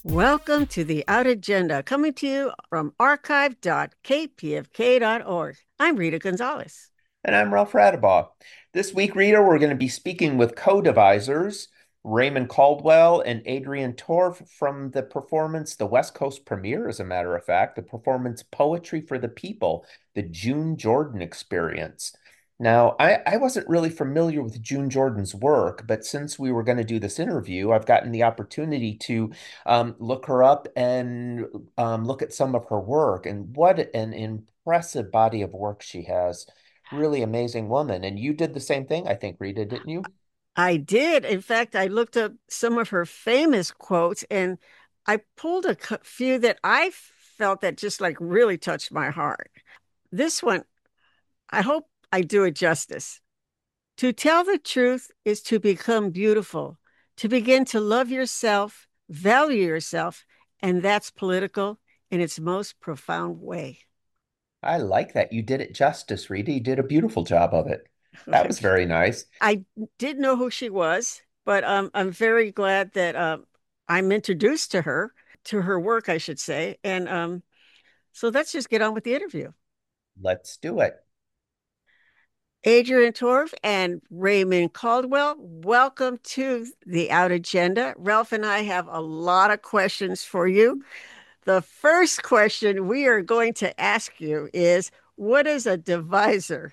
Welcome to the Out Agenda, coming to you from archive.kpfk.org. I'm Rita Gonzalez. And I'm Ralph Radabaugh. This week, Rita, we're going to be speaking with co-devisers Raymond Caldwell and Adrienne Torv from the performance, the West Coast premiere, as a matter of fact, the performance Poetry for the People, the June Jordan Experience. Now, I wasn't really familiar with June Jordan's work, but since we were going to do this interview, I've gotten the opportunity to look her up and look at some of her work. And what an impressive body of work she has. Really amazing woman. And you did the same thing, I think, Rita, didn't you? I did. In fact, I looked up some of her famous quotes and I pulled a few that I felt that just like really touched my heart. This one, I hope I do it justice. To tell the truth is to become beautiful, to begin to love yourself, value yourself, and that's political in its most profound way. I like that. You did it justice, Rita. You did a beautiful job of it. That was very nice. I didn't know who she was, but I'm very glad that I'm introduced to her work, I should say. And so let's just get on with the interview. Let's do it. Adrienne Torv and Raymond Caldwell, welcome to the Out Agenda. Ralph and I have a lot of questions for you. The first question we are going to ask you is, what is a divisor?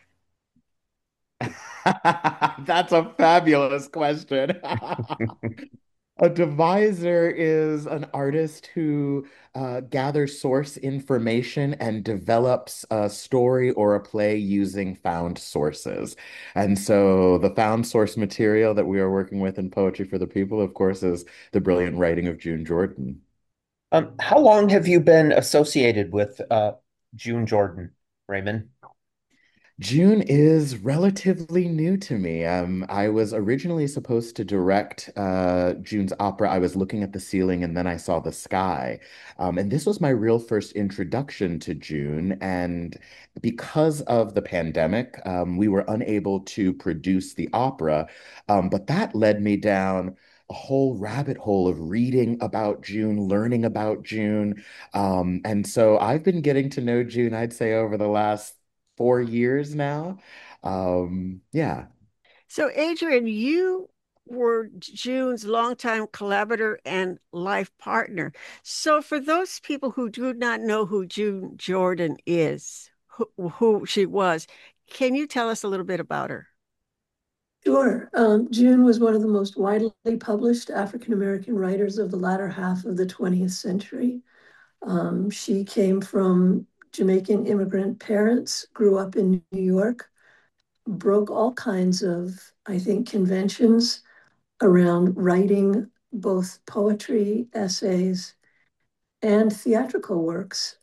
That's a fabulous question. A deviser is an artist who gathers source information and develops a story or a play using found sources. And so the found source material that we are working with in Poetry for the People, of course, is the brilliant writing of June Jordan. How long have you been associated with June Jordan, Raymond? June is relatively new to me. I was originally supposed to direct June's opera. I was looking at the ceiling and then I saw the sky. And this was my real first introduction to June. And because of the pandemic, we were unable to produce the opera. But that led me down a whole rabbit hole of reading about June, learning about June. And so I've been getting to know June, I'd say, over the last 4 years now. Yeah. So, Adrienne, you were June's longtime collaborator and life partner. So, for those people who do not know who June Jordan is, who she was, can you tell us a little bit about her? Sure. June was one of the most widely published African American writers of the latter half of the 20th century. She came from Jamaican immigrant parents, grew up in New York, broke all kinds of, I think, conventions around writing both poetry, essays, and theatrical works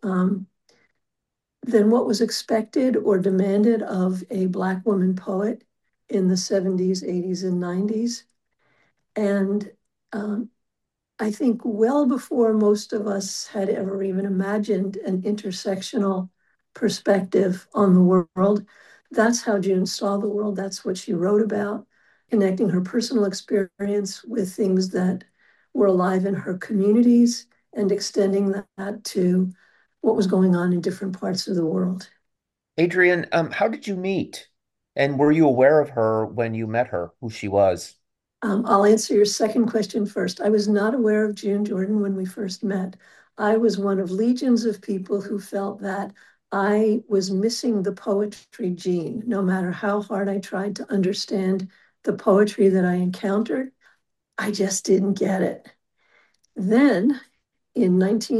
than what was expected or demanded of a Black woman poet in the 70s, 80s, and 90s. And um, I think well before most of us had ever even imagined an intersectional perspective on the world, that's how June saw the world. That's what she wrote about, connecting her personal experience with things that were alive in her communities and extending that to what was going on in different parts of the world. Adrienne, how did you meet? And were you aware of her when you met her, who she was? I'll answer your second question first. I was not aware of June Jordan when we first met. I was one of legions of people who felt that I was missing the poetry gene, no matter how hard I tried to understand the poetry that I encountered. I just didn't get it. Then in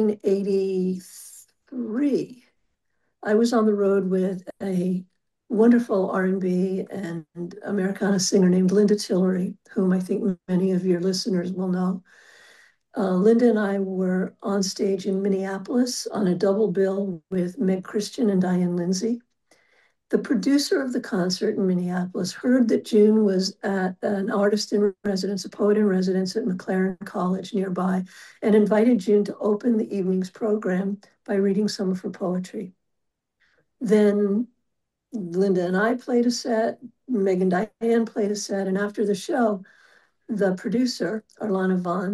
1983, I was on the road with a wonderful R&B and Americana singer named Linda Tillery, whom I think many of your listeners will know. Linda and I were on stage in Minneapolis on a double bill with Meg Christian and Diane Lindsay. The producer of the concert in Minneapolis heard that June was at an artist in residence, a poet in residence at McLaren College nearby, and invited June to open the evening's program by reading some of her poetry. Then Linda and I played a set, Meg and Diane played a set, and after the show, the producer, Arlana Vaughn,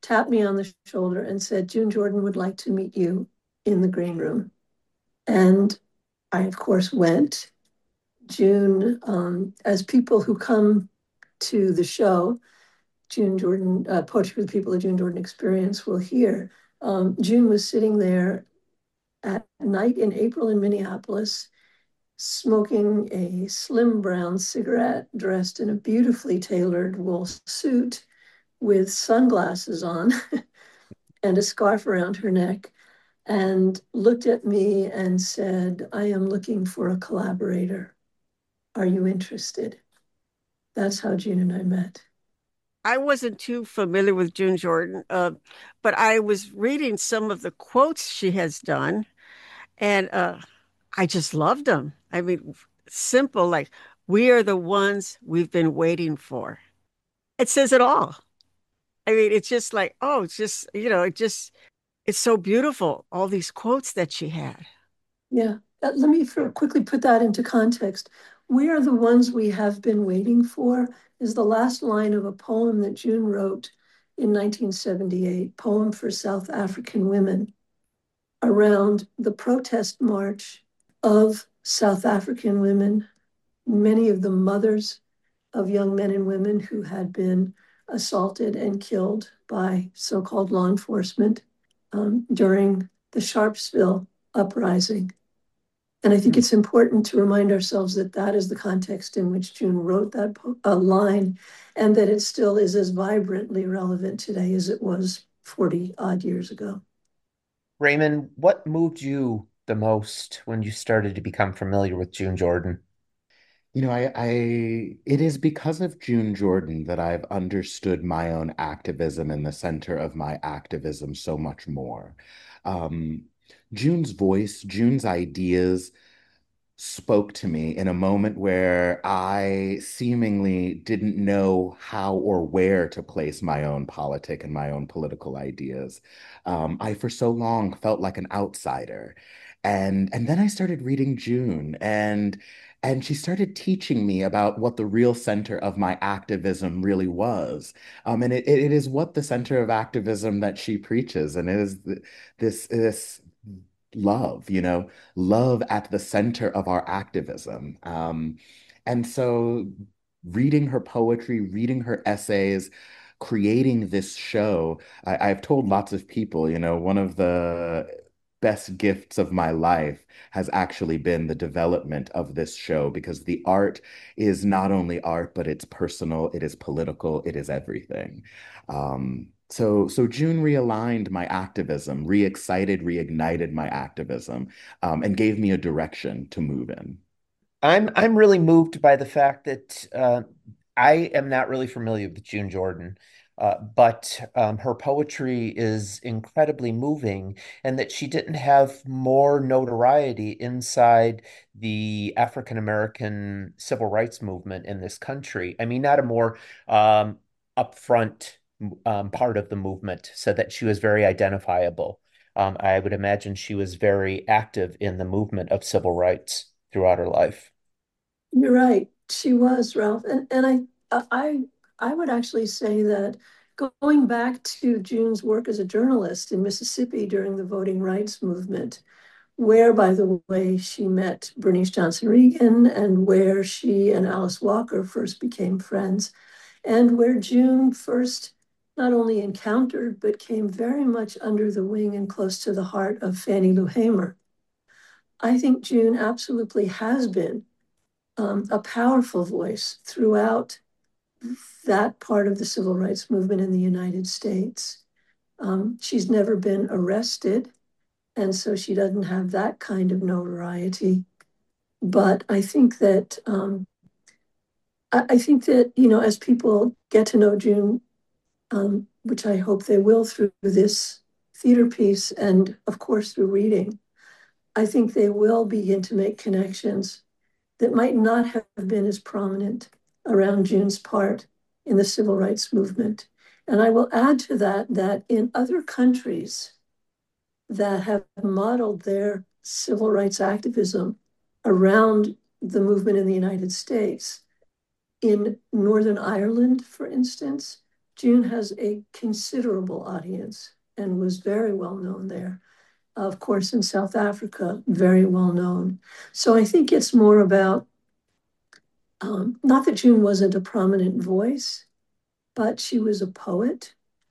tapped me on the shoulder and said, June Jordan would like to meet you in the green room. And I, of course, went. June, as people who come to the show, June Jordan, Poetry for the People of June Jordan Experience will hear, June was sitting there at night in April in Minneapolis, smoking a slim brown cigarette, dressed in a beautifully tailored wool suit with sunglasses on and a scarf around her neck, and looked at me and said, I am looking for a collaborator. Are you interested? That's how June and I met. I wasn't too familiar with June Jordan, but I was reading some of the quotes she has done, and I just loved them. I mean, simple, like, we are the ones we've been waiting for. It says it all. I mean, it's just like, oh, it's just, it's so beautiful, all these quotes that she had. Yeah. Let me quickly put that into context. We are the ones we have been waiting for is the last line of a poem that June wrote in 1978, poem for South African women around the protest march of South African women, many of them mothers of young men and women who had been assaulted and killed by so-called law enforcement during the Sharpsville uprising. And I think it's important to remind ourselves that that is the context in which June wrote that line, and that it still is as vibrantly relevant today as it was 40 odd years ago. Raymond, what moved you the most when you started to become familiar with June Jordan? It is because of June Jordan that I've understood my own activism and the center of my activism so much more. Um, June's voice, June's ideas spoke to me in a moment where I seemingly didn't know how or where to place my own politic and my own political ideas. I, for so long, felt like an outsider. And then I started reading June, and she started teaching me about what the real center of my activism really was. And it is what the center of activism that she preaches, and it is this love, love at the center of our activism. And so reading her poetry, reading her essays, creating this show, I've told lots of people, one of the best gifts of my life has actually been the development of this show, because the art is not only art, but it's personal, it is political, it is everything. So June realigned my activism, re-excited, reignited my activism, and gave me a direction to move in. I'm really moved by the fact that I am not really familiar with June Jordan, but her poetry is incredibly moving, and that she didn't have more notoriety inside the African American civil rights movement in this country. I mean, not a more upfront part of the movement, so that she was very identifiable. I would imagine she was very active in the movement of civil rights throughout her life. You're right. She was, Ralph. And I would actually say that going back to June's work as a journalist in Mississippi during the voting rights movement, where, by the way, she met Bernice Johnson Reagan, and where she and Alice Walker first became friends, and where June first not only encountered, but came very much under the wing and close to the heart of Fannie Lou Hamer. I think June absolutely has been a powerful voice throughout that part of the civil rights movement in the United States. She's never been arrested, and so she doesn't have that kind of notoriety. But I think that as people get to know June, which I hope they will through this theater piece and of course through reading, I think they will begin to make connections that might not have been as prominent around June's part in the civil rights movement. And I will add to that that in other countries that have modeled their civil rights activism around the movement in the United States, in Northern Ireland, for instance, June has a considerable audience and was very well known there. Of course, in South Africa, very well known. So I think it's more about, not that June wasn't a prominent voice, but she was a poet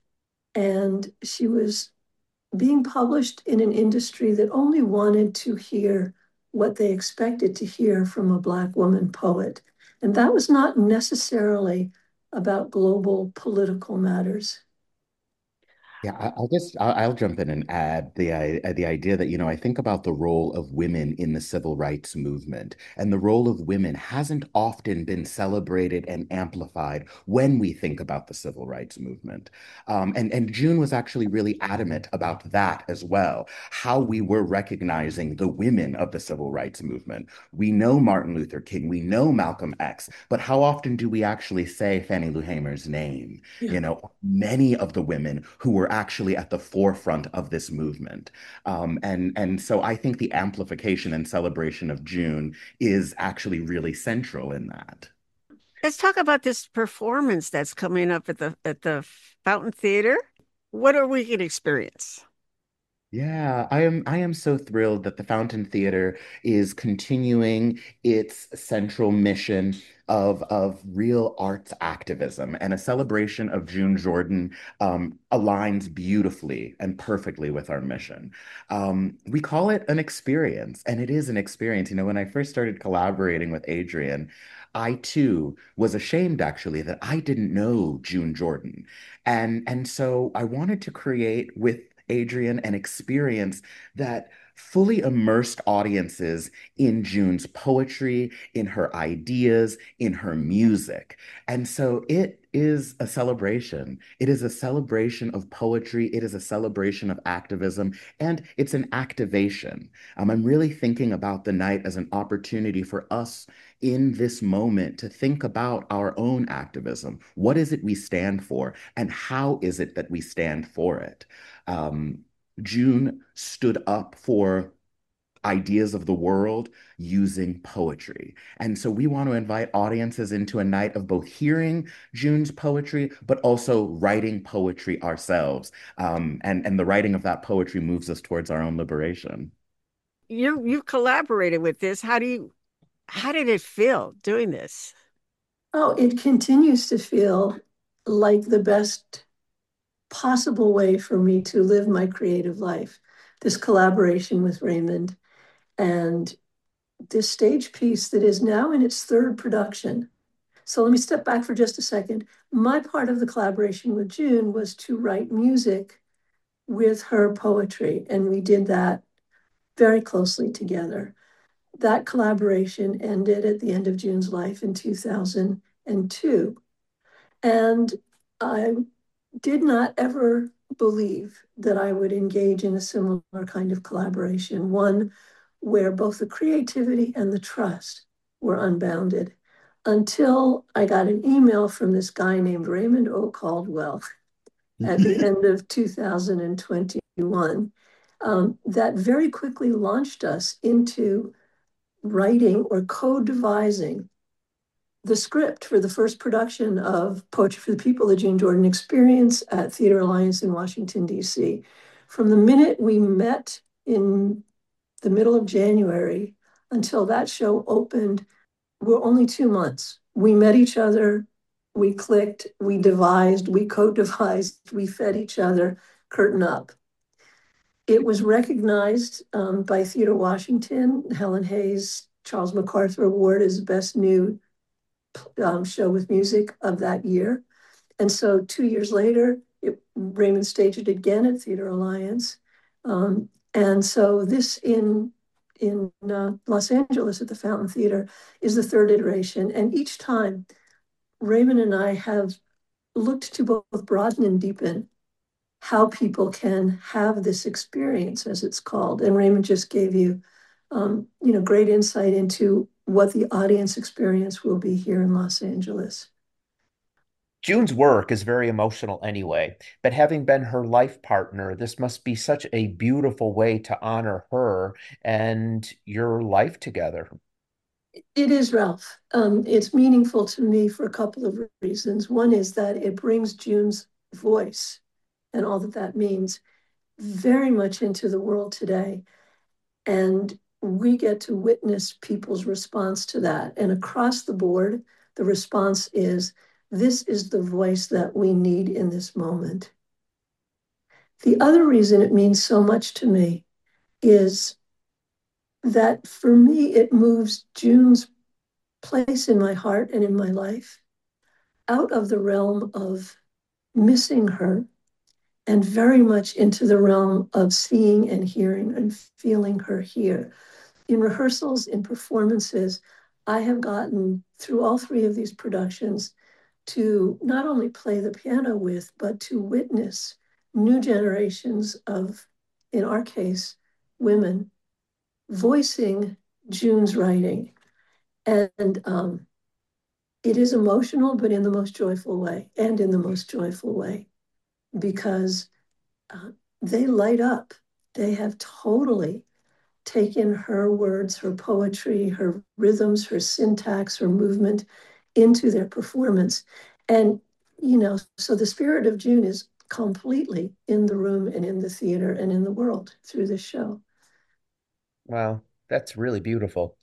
and she was being published in an industry that only wanted to hear what they expected to hear from a Black woman poet. And that was not necessarily about global political matters. Yeah, I'll jump in and add the idea that, I think about the role of women in the civil rights movement, and the role of women hasn't often been celebrated and amplified when we think about the civil rights movement. And June was actually really adamant about that as well, how we were recognizing the women of the civil rights movement. We know Martin Luther King, we know Malcolm X, but how often do we actually say Fannie Lou Hamer's name? Yeah. Many of the women who were actually at the forefront of this movement. And so I think the amplification and celebration of June is actually really central in that. Let's talk about this performance that's coming up at the Fountain Theater. What are we going to experience? Yeah, I am so thrilled that the Fountain Theater is continuing its central mission of real arts activism, and a celebration of June Jordan aligns beautifully and perfectly with our mission. We call it an experience, and it is an experience. When I first started collaborating with Adrian, I too was ashamed actually that I didn't know June Jordan. And so I wanted to create with Adrian an experience that fully immersed audiences in June's poetry, in her ideas, in her music. And so it is a celebration. It is a celebration of poetry. It is a celebration of activism, and it's an activation. I'm really thinking about the night as an opportunity for us in this moment to think about our own activism. What is it we stand for, and how is it that we stand for it? Um, June stood up for ideas of the world using poetry. And so we want to invite audiences into a night of both hearing June's poetry, but also writing poetry ourselves. And the writing of that poetry moves us towards our own liberation. You've collaborated with this. How did it feel doing this? Oh, it continues to feel like the best possible way for me to live my creative life. This collaboration with Raymond and this stage piece that is now in its third production. So let me step back for just a second. My part of the collaboration with June was to write music with her poetry, and we did that very closely together. That collaboration ended at the end of June's life in 2002. And I did not ever believe that I would engage in a similar kind of collaboration, one where both the creativity and the trust were unbounded, until I got an email from this guy named Raymond O. Caldwell at the end of 2021, that very quickly launched us into writing or co-devising the script for the first production of Poetry for the People, the June Jordan Experience at Theater Alliance in Washington, D.C. From the minute we met in the middle of January until that show opened, were only 2 months. We met each other, we clicked, we devised, we co-devised, we fed each other, curtain up. It was recognized by Theater Washington, Helen Hayes, Charles MacArthur Award as Best New Show with Music of that year. And so 2 years later, Raymond staged it again at Theater Alliance. And so this in Los Angeles at the Fountain Theater is the third iteration. And each time, Raymond and I have looked to both broaden and deepen how people can have this experience, as it's called. And Raymond just gave you, great insight into what the audience experience will be here in Los Angeles. June's work is very emotional anyway, but having been her life partner, this must be such a beautiful way to honor her and your life together. It is, Ralph. It's meaningful to me for a couple of reasons. One is that it brings June's voice and all that that means very much into the world today. And we get to witness people's response to that. And across the board, the response is this is the voice that we need in this moment. The other reason it means so much to me is that for me, it moves June's place in my heart and in my life out of the realm of missing her and very much into the realm of seeing and hearing and feeling her here. In rehearsals, in performances, I have gotten through all three of these productions to not only play the piano with, but to witness new generations of, in our case, women voicing June's writing. And it is emotional, but in the most joyful way, and in the most joyful way, because they light up. They have totally taken her words, her poetry, her rhythms, her syntax, her movement into their performance. And, so the spirit of June is completely in the room and in the theater and in the world through this show. Wow, that's really beautiful,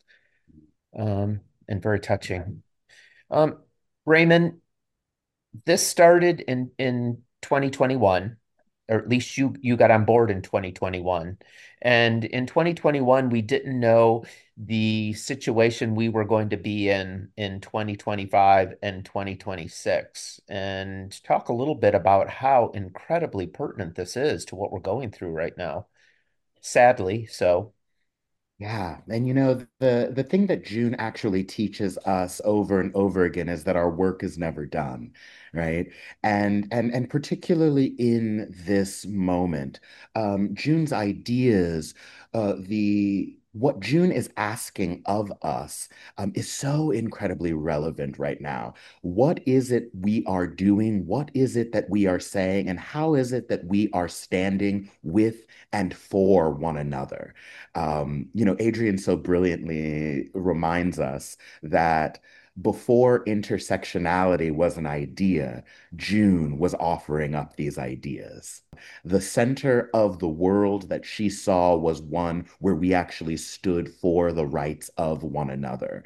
and very touching. Um, Raymond, this started in 2021, or at least you got on board in 2021. And in 2021, we didn't know the situation we were going to be in 2025 and 2026. And talk a little bit about how incredibly pertinent this is to what we're going through right now. Sadly, so. Yeah, and the thing that June actually teaches us over and over again is that our work is never done, right? And particularly in this moment, June's ideas, the what June is asking of us, is so incredibly relevant right now. What is it we are doing? What is it that we are saying? And how is it that we are standing with and for one another? Adrian so brilliantly reminds us that before intersectionality was an idea, June was offering up these ideas. The center of the world that she saw was one where we actually stood for the rights of one another.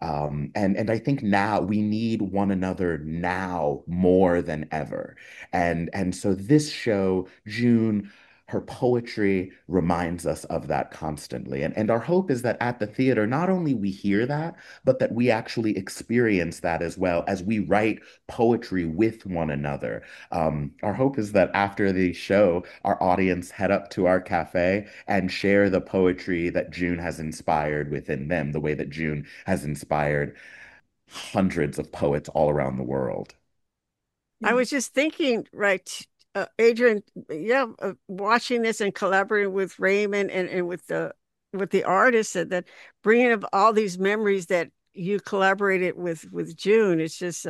And I think now we need one another now more than ever. And so this show, June, her poetry reminds us of that constantly. And our hope is that at the theater, not only we hear that, but that we actually experience that as well as we write poetry with one another. Our hope is that after the show, our audience head up to our cafe and share the poetry that June has inspired within them, the way that June has inspired hundreds of poets all around the world. I was just thinking, right, Adrian, yeah, watching this and collaborating with Raymond and with the artists that bringing up all these memories that you collaborated with June. It's just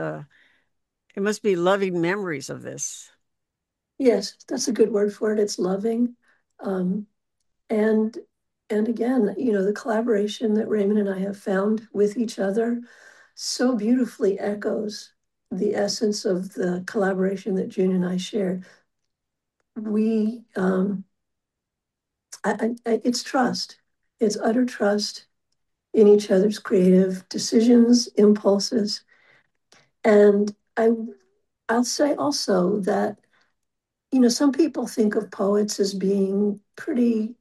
it must be loving memories of this. Yes, that's a good word for it. It's loving. Um, and and again, the collaboration that Raymond and I have found with each other so beautifully echoes the essence of the collaboration that June and I shared. We, it's trust. It's utter trust in each other's creative decisions, impulses. And I'll say also that, some people think of poets as being pretty,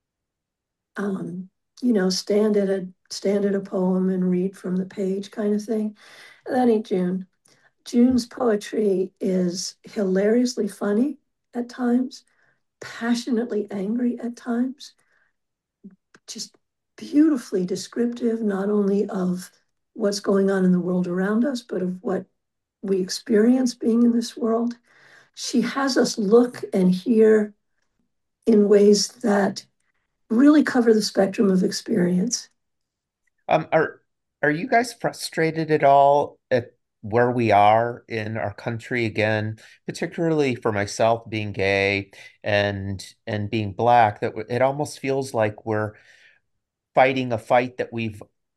stand at a poem and read from the page kind of thing. That ain't June. June's poetry is hilariously funny at times, passionately angry at times, just beautifully descriptive, not only of what's going on in the world around us, but of what we experience being in this world. She has us look and hear in ways that really cover the spectrum of experience. Um, are are you guys frustrated at all at where we are in our country again, particularly for myself being gay and being black, that it almost feels like we're fighting a fight that we've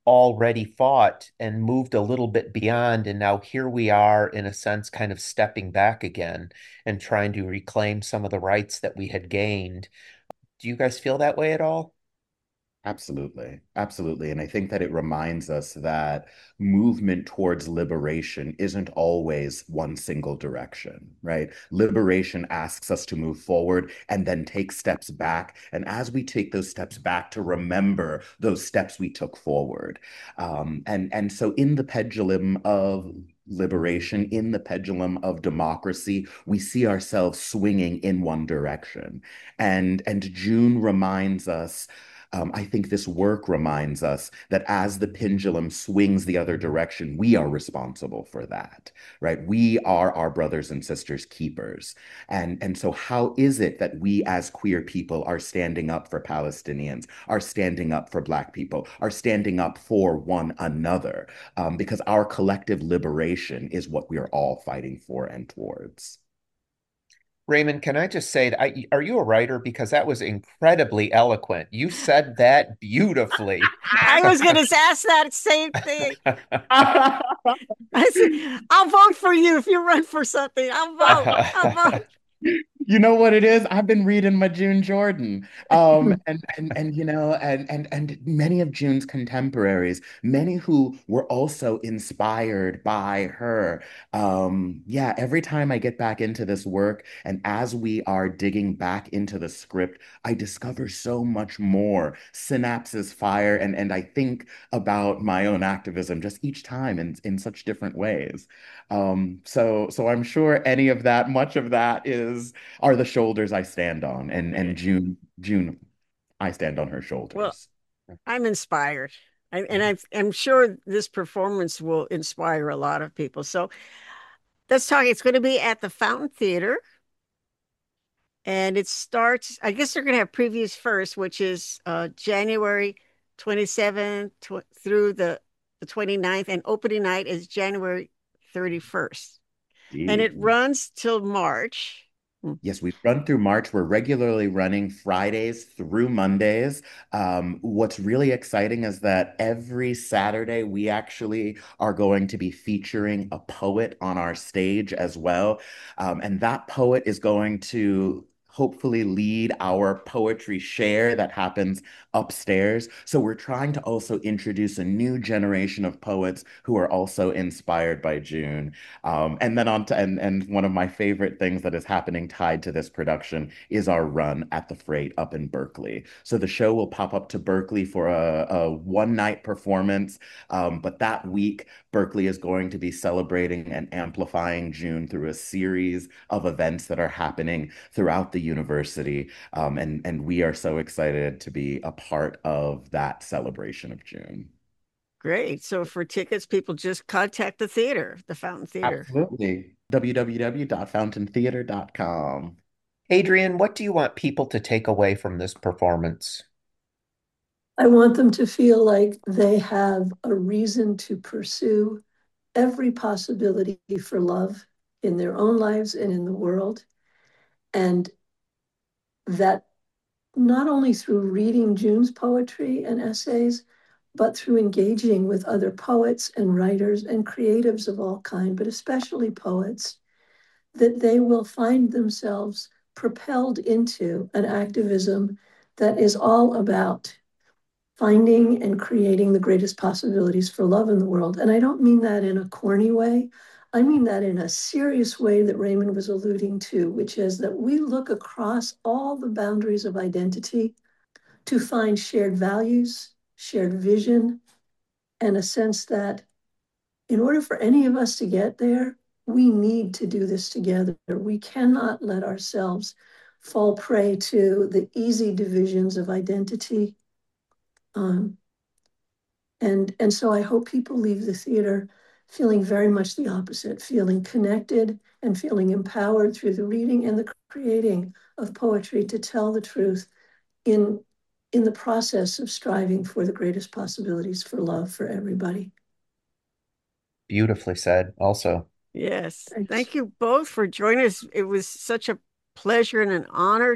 already fought and moved a little bit beyond. And now here we are, in a sense, kind of stepping back again and trying to reclaim some of the rights that we had gained. Do you guys feel that way at all? Absolutely. Absolutely. And I think that it reminds us that movement towards liberation isn't always one single direction, right? Liberation asks us to move forward and then take steps back. And as we take those steps back, to remember those steps we took forward. And so in the pendulum of liberation, in the pendulum of democracy, we see ourselves swinging in one direction. And June reminds us, I think this work reminds us that as the pendulum swings the other direction, we are responsible for that, right? We are our brothers and sisters' keepers. And so how is it that we as queer people are standing up for Palestinians, are standing up for Black people, are standing up for one another? Because our collective liberation is what we are all fighting for and towards. Raymond, can I just say, are you a writer? Because that was incredibly eloquent. You said that beautifully. I was going to ask that same thing. I said, I'll vote for you if you run for something. I'll vote. I'll vote. You know what it is? I've been reading my June Jordan. And you know, and many of June's contemporaries, many who were also inspired by her. Yeah, every time I get back into this work, and as we are digging back into the script, I discover so much more. Synapses fire, and I think about my own activism just each time in such different ways. So I'm sure any of that, much of that are the shoulders I stand on. And June, I stand on her Well, shoulders. I'm inspired. I'm sure this performance will inspire a lot of people. So let's talk. It's going to be at the Fountain Theater. And it starts, I guess they're going to have previews first, which is January 27th through the 29th, and opening night is January 31st. And it Indeed. runs till March. Yes, we run through March. We're regularly running Fridays through Mondays. What's really exciting is that every Saturday we actually are going to be featuring a poet on our stage as well. And that poet is going to hopefully lead our poetry share that happens upstairs. So we're trying to also introduce a new generation of poets who are also inspired by June. And then on to and one of my favorite things that is happening tied to this production is our run at the Freight up in Berkeley. So the show will pop up to Berkeley for a one night performance, but that week Berkeley is going to be celebrating and amplifying June through a series of events that are happening throughout the university, and we are so excited to be a part of that celebration of June. Great. So for tickets, people just contact the theater, the Fountain Theater. Absolutely. www.fountaintheater.com. Adrian, what do you want people to take away from this performance? I want them to feel like they have a reason to pursue every possibility for love in their own lives and in the world. And that not only through reading June's poetry and essays, but through engaging with other poets and writers and creatives of all kind, but especially poets, that they will find themselves propelled into an activism that is all about finding and creating the greatest possibilities for love in the world. And I don't mean that in a corny way. I mean that in a serious way that Raymond was alluding to, which is that we look across all the boundaries of identity to find shared values, shared vision, and a sense that in order for any of us to get there, we need to do this together. We cannot let ourselves fall prey to the easy divisions of identity. And so I hope people leave the theater feeling very much the opposite, feeling connected and feeling empowered through the reading and the creating of poetry to tell the truth in the process of striving for the greatest possibilities for love for everybody. Beautifully said, also. Yes. Thanks. Thank you both for joining us. It was such a pleasure and an honor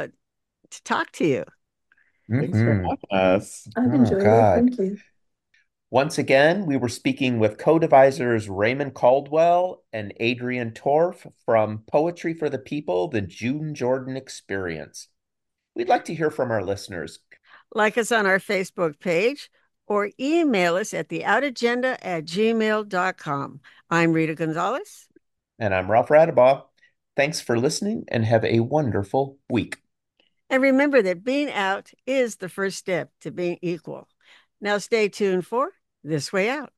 to talk to you. Thanks for Hmm. having us. I've Oh, enjoyed it. God. Thank you. Once again, we were speaking with co-devisers Raymond Caldwell and Adrienne Torf from Poetry for the People, the June Jordan Experience. We'd like to hear from our listeners. Like us on our Facebook page or email us at theoutagenda@gmail.com. I'm Rita Gonzalez. And I'm Ralph Radabaugh. Thanks for listening and have a wonderful week. And remember that being out is the first step to being equal. Now stay tuned for This Way Out.